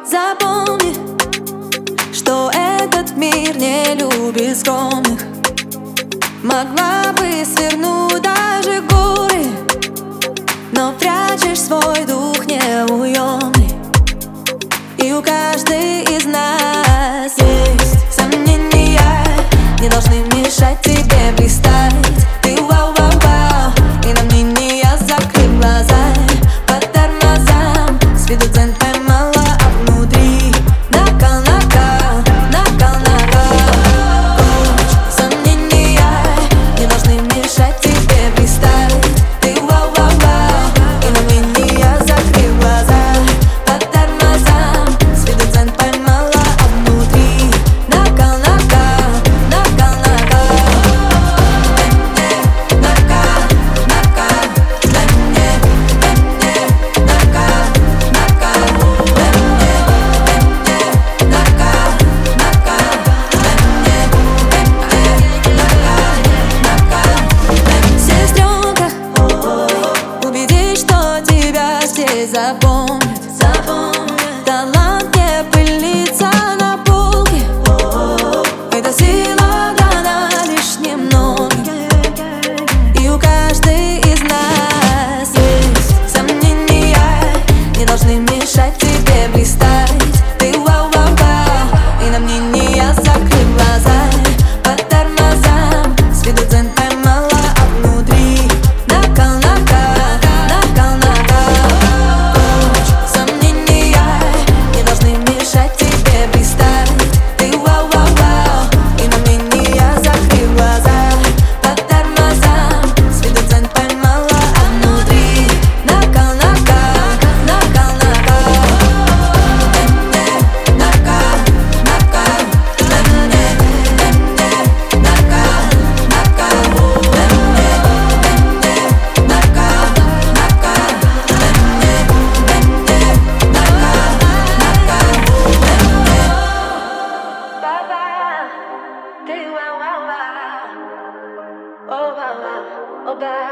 Запомни, что этот мир не любит скромных. Могла бы свернуть даже горы, но прячешь свой дух неуемный. И у каждой из нас есть сомнения, не должны мешать тебе блистать. Ты вау-вау-вау, и на мнение закрыв глаза. По тормозам сведут дзен поймала, а внутри накал, накал, накал, накал. Сомнения не должны мешать тебе блистать. Ты вау-вау-вау, и на мнение закрыв глаза. По тормозам сведут дзен поймала, а внутри накал, накал, накал, накал. Сестренка, убедись, что тебя здесь запомнят. Талант не пылится на полке, эта сила дана лишь немногим. И у каждой из нас есть сомнения, не должны мешать тебе блистать. Ты вау-вау-вау, и на мнение закрыв глаза. По тормозам сведут дзен поймала, а внутри накал, накал, накал, накал. Сомнения не должны мешать тебе блистать. Ты вау-вау-вау, и на мнение закрыв глаза. По тормозам сведут дзен поймала, а внутри накал, накал, накал, накал. Ты вау-вау-вау, о, вау-вау, о, ба.